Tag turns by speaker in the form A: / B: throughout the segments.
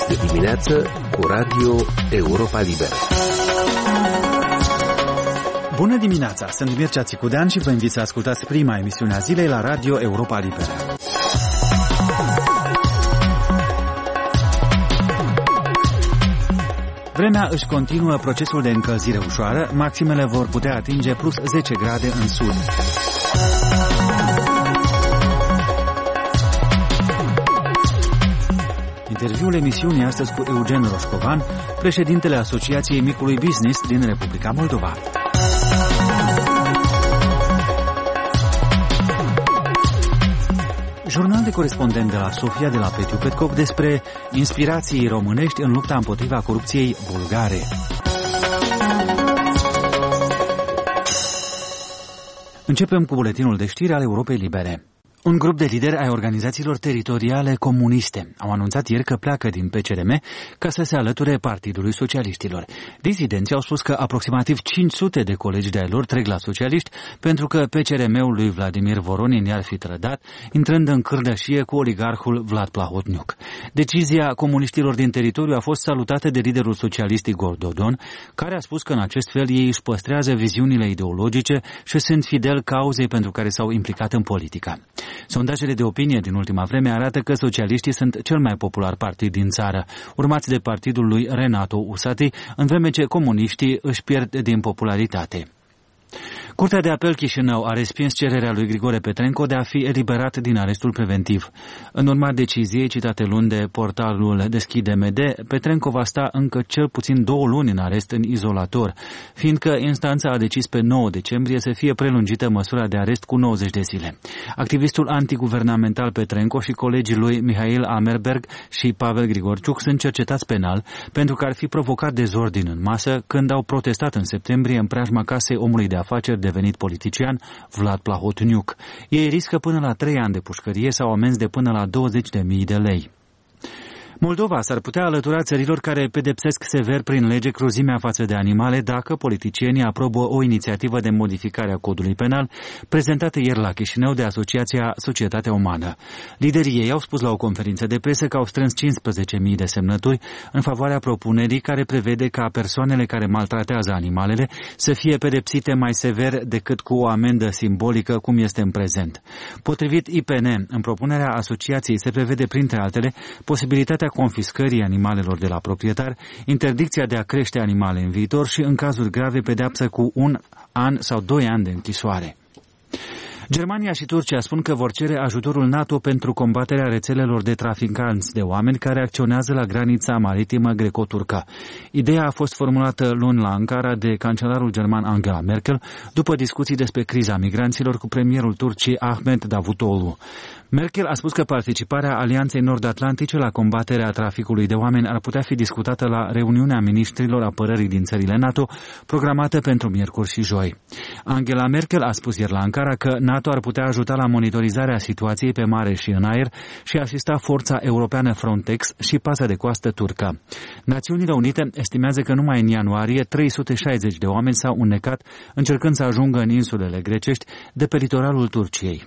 A: de dimineață cu Radio Europa Liberă.
B: Bună dimineața! Sunt Mircea Țicudean și vă invit să ascultați prima emisiune a zilei la Radio Europa Liberă. Vremea își continuă procesul de încălzire ușoară, maximele vor putea atinge plus 10 grade în sud. Interviul emisiunii astăzi cu Eugen Roșcovan, președintele Asociației Micului Business din Republica Moldova. Jurnal de corespondent de la Sofia de la Petiu Petkov despre inspirații românești în lupta împotriva corupției bulgare. Începem cu buletinul de știri al Europei Libere. Un grup de lideri ai organizațiilor teritoriale comuniste au anunțat ieri că pleacă din PCRM ca să se alăture Partidului Socialiștilor. Dizidenții au spus că aproximativ 500 de colegi de-ai lor trec la socialiști pentru că PCRM-ul lui Vladimir Voronin i-ar fi trădat, intrând în cârdășie cu oligarhul Vlad Plahotniuc. Decizia comuniștilor din teritoriu a fost salutată de liderul socialist Igor Dodon, care a spus că în acest fel ei își păstrează viziunile ideologice și sunt fideli cauzei pentru care s-au implicat în politică. Sondajele de opinie din ultima vreme arată că socialiștii sunt cel mai popular partid din țară, urmați de partidul lui Renato Usati, în vreme ce comuniștii își pierd din popularitate. Curtea de apel Chișinău a respins cererea lui Grigore Petrenco de a fi eliberat din arestul preventiv. În urma deciziei citate luni de portalul Deschide MD, Petrenco va sta încă cel puțin 2 luni în arest în izolator, fiindcă instanța a decis pe 9 decembrie să fie prelungită măsura de arest cu 90 de zile. Activistul antiguvernamental Petrenco și colegii lui Mihail Amerberg și Pavel Grigorciuc sunt cercetați penal pentru că ar fi provocat dezordin în masă când au protestat în septembrie în preajma casei omului de afaceri devenit politician Vlad Plahotniuc. Ei riscă până la 3 ani de pușcărie sau amenzi de până la 20.000 de lei. Moldova s-ar putea alătura țărilor care pedepsesc sever prin lege cruzimea față de animale dacă politicienii aprobă o inițiativă de modificare a codului penal prezentată ieri la Chișinău de Asociația Societatea Umană. Liderii ei au spus la o conferință de presă că au strâns 15.000 de semnături în favoarea propunerii care prevede ca persoanele care maltratează animalele să fie pedepsite mai sever decât cu o amendă simbolică cum este în prezent. Potrivit IPN, în propunerea asociației se prevede printre altele posibilitatea confiscării animalelor de la proprietar, interdicția de a crește animale în viitor și, în cazuri grave, pedeapsă cu 1 an sau 2 ani de închisoare. Germania și Turcia spun că vor cere ajutorul NATO pentru combaterea rețelelor de traficanți de oameni care acționează la granița maritimă greco-turcă. Ideea a fost formulată luni la Ankara de cancelarul german Angela Merkel după discuții despre criza migranților cu premierul Turciei Ahmet Davutoglu. Merkel a spus că participarea Alianței Nord-Atlantice la combaterea traficului de oameni ar putea fi discutată la reuniunea ministrilor apărării din țările NATO, programată pentru miercuri și joi. Angela Merkel a spus ieri la Ankara că NATO ar putea ajuta la monitorizarea situației pe mare și în aer și asista forța europeană Frontex și paza de coastă turcă. Națiunile Unite estimează că numai în ianuarie 360 de oameni s-au înnecat încercând să ajungă în insulele grecești de pe litoralul Turciei.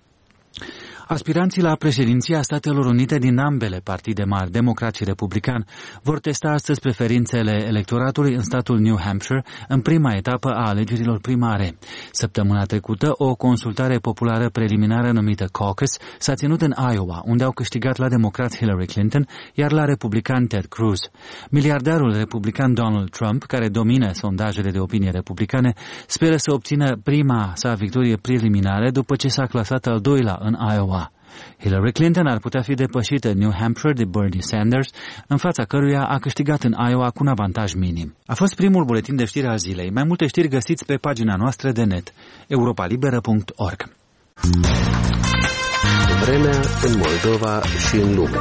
B: Aspiranții la președinția Statelor Unite din ambele partide mari, democrat și republican, vor testa astăzi preferințele electoratului în statul New Hampshire în prima etapă a alegerilor primare. Săptămâna trecută, o consultare populară preliminară numită Caucus s-a ținut în Iowa, unde au câștigat la democrat Hillary Clinton, iar la republican Ted Cruz. Miliardarul republican Donald Trump, care domină sondajele de opinie republicane, speră să obțină prima sa victorie preliminară după ce s-a clasat al doilea în Iowa. Hillary Clinton ar putea fi depășită în New Hampshire de Bernie Sanders, în fața căruia a câștigat în Iowa cu un avantaj minim. A fost primul buletin de știri al zilei. Mai multe știri găsiți pe pagina noastră de net, europalibera.org.
A: Vremea în Moldova și în lume.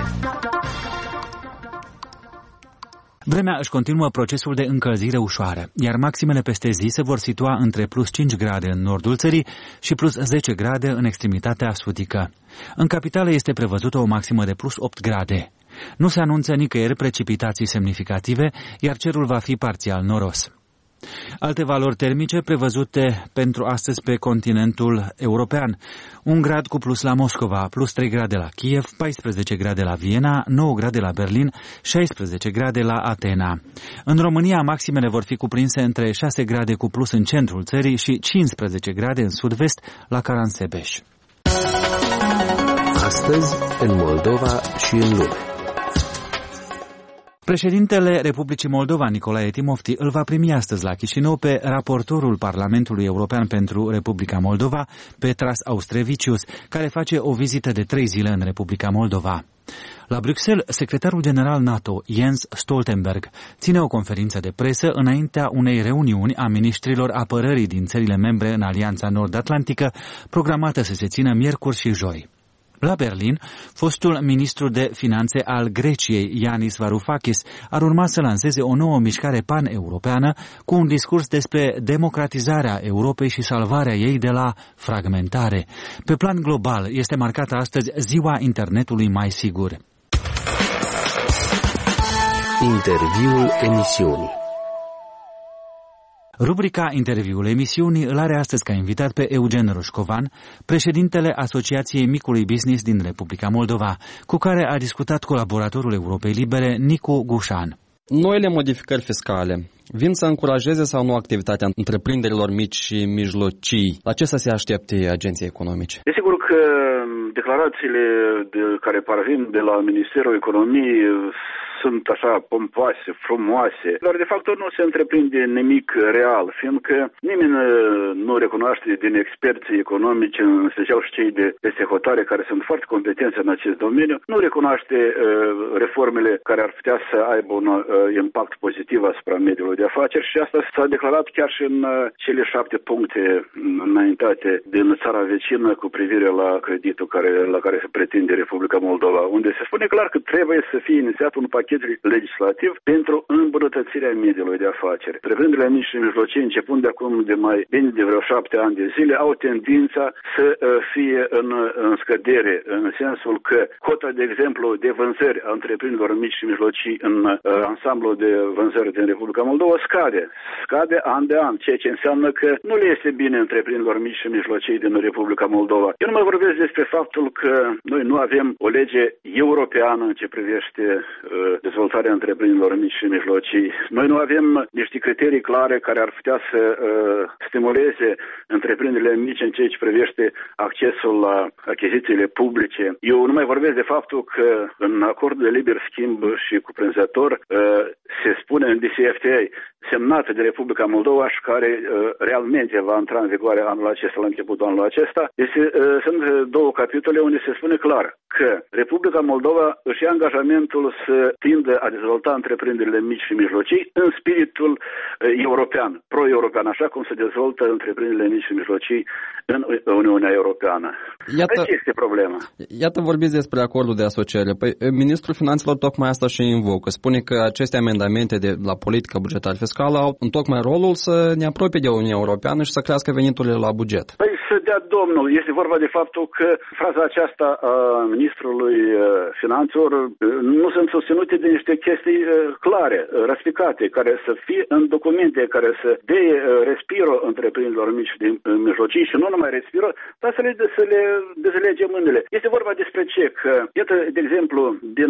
B: Vremea își continuă procesul de încălzire ușoară, iar maximele peste zi se vor situa între plus 5 grade în nordul țării și plus 10 grade în extremitatea sudică. În capitală este prevăzută o maximă de plus 8 grade. Nu se anunță nicăieri precipitații semnificative, iar cerul va fi parțial noros. Alte valori termice prevăzute pentru astăzi pe continentul european. 1 grad cu plus la Moscova, plus 3 grade la Kiev, 14 grade la Viena, 9 grade la Berlin, 16 grade la Atena. În România, maximele vor fi cuprinse între 6 grade cu plus în centrul țării și 15 grade în sud-vest la Caransebeș.
A: Astăzi, în Moldova și în lume.
B: Președintele Republicii Moldova, Nicolae Timofti, îl va primi astăzi la Chișinău pe raportorul Parlamentului European pentru Republica Moldova, Petras Austrevicius, care face o vizită de 3 zile în Republica Moldova. La Bruxelles, secretarul general NATO, Jens Stoltenberg, ține o conferință de presă înaintea unei reuniuni a miniștrilor apărării din țările membre în Alianța Nord-Atlantică, programată să se țină miercuri și joi. La Berlin, fostul ministru de finanțe al Greciei, Yanis Varoufakis, ar urma să lanseze o nouă mișcare pan-europeană cu un discurs despre democratizarea Europei și salvarea ei de la fragmentare. Pe plan global, este marcată astăzi Ziua Internetului mai sigur.
A: Interviul emisiunii.
B: Rubrica Interviul emisiunii îl are astăzi ca invitat pe Eugen Roșcovan, președintele Asociației Micului Business din Republica Moldova, cu care a discutat colaboratorul Europei Libere, Nicu Gușan.
C: Noile modificări fiscale vin să încurajeze sau nu activitatea întreprinderilor mici și mijlocii? La ce să se aștepte agenții economice?
D: Desigur că declarațiile care parvin de la Ministerul Economiei sunt așa pompoase, frumoase, dar de fapt nu se întreprinde nimic real, fiindcă nimeni nu recunoaște din experții economici, în special și cei de hotare care sunt foarte competenți în acest domeniu, nu recunoaște reformele care ar putea să aibă un impact pozitiv asupra mediului de afaceri și asta s-a declarat chiar și în cele 7 puncte înaintate din țara vecină cu privire la creditul la care se pretinde Republica Moldova, unde se spune clar că trebuie să fie inițiat un pachet legislativ pentru îmbunătățirea mediului de afaceri. Întreprinderile mici și mijlocii, începând de acum de mai bine de vreo 7 ani de zile, au tendința să fie în scădere, în sensul că cota, de exemplu, de vânzări a întreprinderilor mici și mijlocii în ansamblul de vânzări din Republica Moldova scade an de an, ceea ce înseamnă că nu le este bine întreprinderilor mici și mijlocii din Republica Moldova. Eu nu mai vorbesc despre faptul că noi nu avem o lege europeană în ce privește dezvoltarea întreprinderilor mici și mijlocii. Noi nu avem niște criterii clare care ar putea să stimuleze întreprinderile mici în ceea ce privește accesul la achizițiile publice. Eu nu mai vorbesc de faptul că în acordul de liber schimb și cuprinzător se spune în DCFTA, semnat de Republica Moldova și care realmente va intra în vigoare anul acesta, la începutul anului acesta, sunt 2 capitole unde se spune clar că Republica Moldova își ia angajamentul să tindă a dezvolta întreprinderile mici și mijlocii în spiritul european, pro-european, așa cum se dezvoltă întreprinderile mici și mijlocii în Uniunea Europeană. Aici este problema.
C: Iată, vorbiți despre acordul de asociere. Păi, Ministrul Finanțelor tocmai asta și invocă. Spune că aceste amendamente la politica bugetară fiscală au tocmai rolul să ne apropie de Uniunea Europeană și să crească veniturile la buget.
D: Păi să dea Domnul. Este vorba de faptul că fraza aceasta a Ministrului Finanțelor nu sunt susținute de niște chestii clare, răspicate, care să fie în documente, care să dea respiro întreprinderilor mici și mijlocii și nu numai respiro, dar să le dezlege mâinile. Este vorba despre ce? Că, iată, de exemplu, din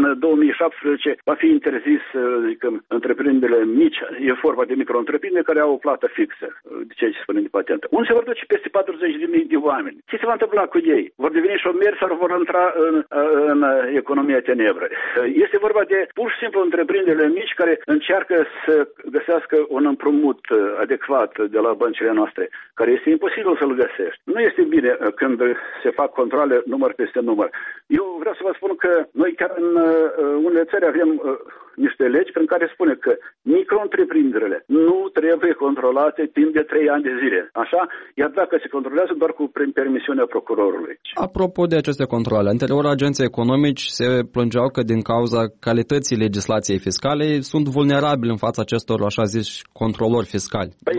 D: 2017 va fi interzis, zicem, întreprinderile mici, e vorba de micro-întreprinderi care au o plată fixă, de ceea ce spune de patentă. Unde se vor duce peste 40.000 de oameni? Ce se va întâmpla cu ei? Vor deveni șomeri sau vor intra în economia tenebră? Este vorba de pur și simplu întreprinderile mici care încearcă să găsească un împrumut adecvat de la băncile noastre, care este imposibil să-l găsești. Nu este bine când se fac controle număr peste număr. Eu vreau să vă spun că noi chiar în unele țări avem niște legi prin care spune că micro-întreprinderile nu trebuie controlate timp de 3 ani de zile. Așa? Iar dacă se controlează doar prin permisiunea procurorului.
C: Apropo de aceste controle, anterior agenții economici se plângeau că din cauza calității legislației fiscale sunt vulnerabili în fața acestor, așa zis, controlori fiscali.
D: Păi,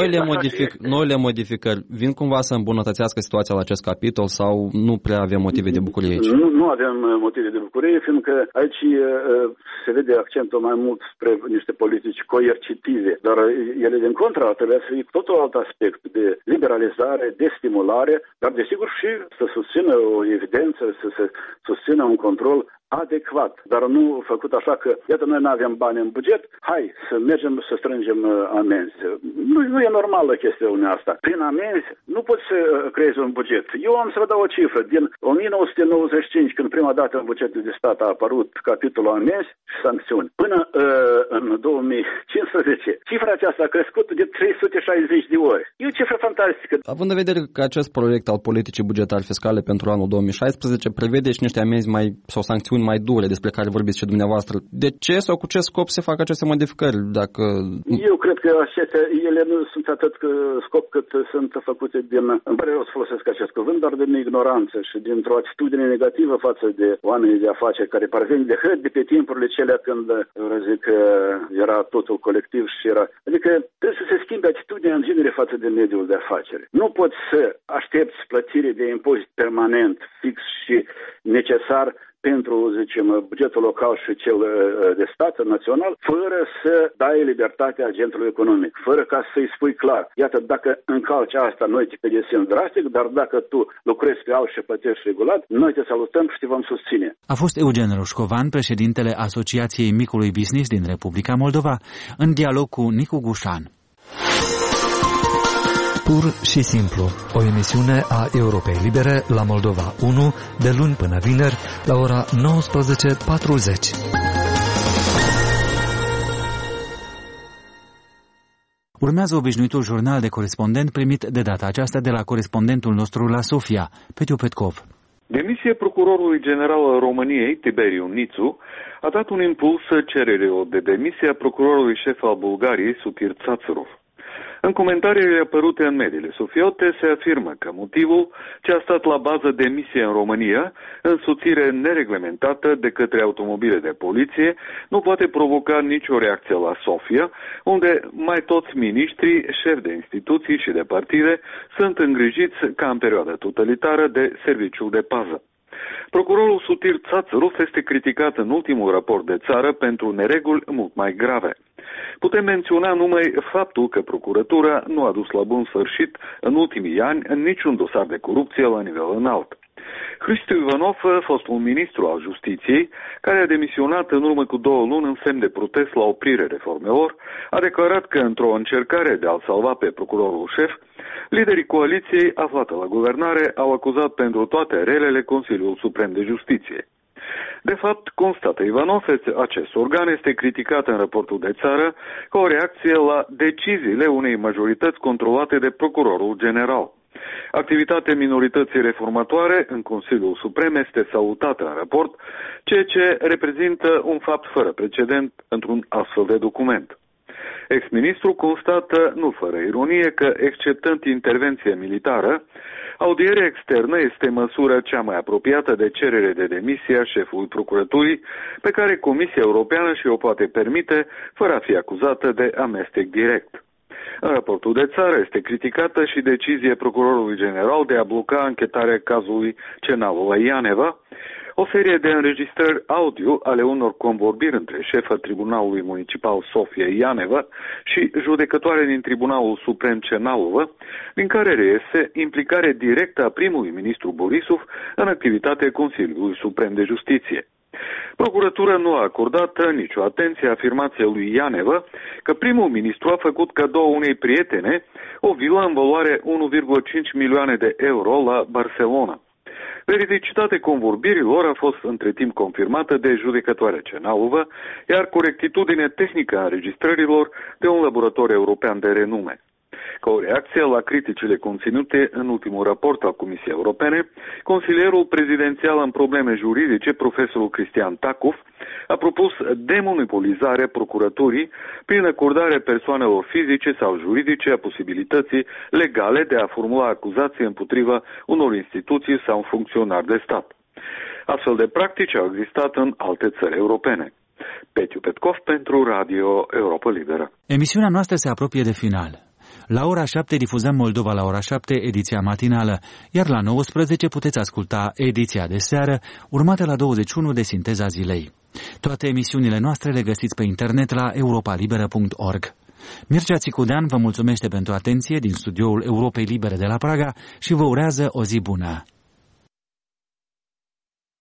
C: Noile modificări vin cumva să îmbunătățească situația la acest capitol sau nu prea avem motive de bucurie aici?
D: nu avem motive de bucurie, fiindcă aici se vede accentul mai mult spre niște politici coercitive, dar ele din contra trebuie să fie totul alt aspect de liberalizare, de stimulare, dar desigur și să susțină o evidență, să se susțină un control adecvat, dar nu făcut așa că, iată, noi nu avem bani în buget, hai să mergem să strângem amenzi. Nu e normală chestiunea asta. Prin amenzi nu poți să creezi un buget. Eu am să vă dau o cifră. Din 1995, când prima dată în bugetul de stat a apărut capitolul amenzi și sancțiuni, până în 2015, cifra aceasta a crescut de 360 de ori. E o cifră fantastică.
C: Având în vedere că acest proiect al politicii bugetare fiscale pentru anul 2016 prevede și niște amenzi sau sancțiuni mai dure despre care vorbiți și dumneavoastră. De ce sau cu ce scop se fac aceste modificări?
D: Eu cred că ele nu sunt atât scop cât sunt făcute îmi pare rău să folosesc acest cuvânt, dar din ignoranță și dintr-o atitudine negativă față de oamenii de afaceri care parvin de hăt de pe timpurile cele când, zic, era totul colectiv și era... Adică trebuie să se schimbe atitudinea în genere față de mediul de afaceri. Nu poți să aștepți plătire de impozit permanent, fix și necesar pentru, zicem, bugetul local și cel de stat național, fără să dai libertatea agentului economic, fără ca să-i spui clar. Iată, dacă încalci asta, noi te pedesim drastic, dar dacă tu lucrezi pe alt și plătești regulat, noi te salutăm și te vom susține.
B: A fost Eugen Roșcovan, președintele Asociației Micului Business din Republica Moldova, în dialog cu Nicu Gușan.
E: Pur și simplu, o emisiune a Europei Libere la Moldova 1, de luni până vineri, la ora 19:40.
B: Urmează obișnuitul jurnal de corespondent primit de data aceasta de la corespondentul nostru la Sofia, Petiu Petkov.
F: Demisia procurorului general al României, Tiberiu Nițu, a dat un impuls cererii de demisie a procurorului șef al Bulgariei, Sutir Țațărov. În comentariile apărute în mediile sofiote se afirmă că motivul ce a stat la bază demisiei în România, însoțire nereglementată de către automobile de poliție, nu poate provoca nicio reacție la Sofia, unde mai toți miniștrii, șefi de instituții și de partide sunt îngrijiți ca în perioada totalitară de serviciul de pază. Procurorul Sutir Țațărov este criticat în ultimul raport de țară pentru nereguli mult mai grave. Putem menționa numai faptul că procuratura nu a dus la bun sfârșit în ultimii ani în niciun dosar de corupție la nivel înalt. Hristu Ivanov, fost un ministru al justiției, care a demisionat în urmă cu 2 luni în semn de protest la oprire reformelor, a declarat că într-o încercare de a-l salva pe procurorul șef, liderii coaliției aflate la guvernare au acuzat pentru toate relele Consiliul Suprem de Justiție. De fapt, constată Ivanov, acest organ este criticat în raportul de țară ca o reacție la deciziile unei majorități controlate de procurorul general. Activitatea minorității reformatoare în Consiliul Suprem este salutată în raport, ceea ce reprezintă un fapt fără precedent într-un astfel de document. Ex-ministru constată, nu fără ironie, că, exceptând intervenția militară, audierea externă este măsura cea mai apropiată de cerere de demisie a șefului procuraturii, pe care Comisia Europeană și o poate permite, fără a fi acuzată de amestec direct. În raportul de țară este criticată și decizia procurorului general de a bloca anchetarea cazului Cenalova-Ianeva, o serie de înregistrări audio ale unor convorbiri între șefa Tribunalului Municipal Sofia Ianeva și judecătoare din Tribunalul Suprem Cenalova, din care reiese implicare directă a primului ministru Borisov în activitatea Consiliului Suprem de Justiție. Procuratura nu a acordat nicio atenție afirmației lui Ianeva că primul ministru a făcut cadou unei prietene o vilă în valoare 1,5 milioane de euro la Barcelona. Veridicitatea convorbirilor a fost între timp confirmată de judecătoarea Cenalova, iar corectitudinea tehnică a înregistrărilor de un laborator european de renume. Ca o reacție la criticile conținute în ultimul raport al Comisiei Europene, consilierul prezidențial în probleme juridice, profesorul Cristian Tacov, a propus demonopolizarea procuraturii prin acordarea persoanelor fizice sau juridice a posibilității legale de a formula acuzații împotriva unor instituții sau funcționari de stat. Astfel de practici au existat în alte țări europene. Petiu Petkov pentru Radio Europa Liberă.
B: Emisiunea noastră se apropie de final. La ora 7 difuzăm Moldova la ora 7, ediția matinală, iar la 19 puteți asculta ediția de seară, urmată la 21 de Sinteza zilei. Toate emisiunile noastre le găsiți pe internet la europalibera.org. Mircea Țicudean vă mulțumește pentru atenție din studioul Europei Libere de la Praga și vă urează o zi bună.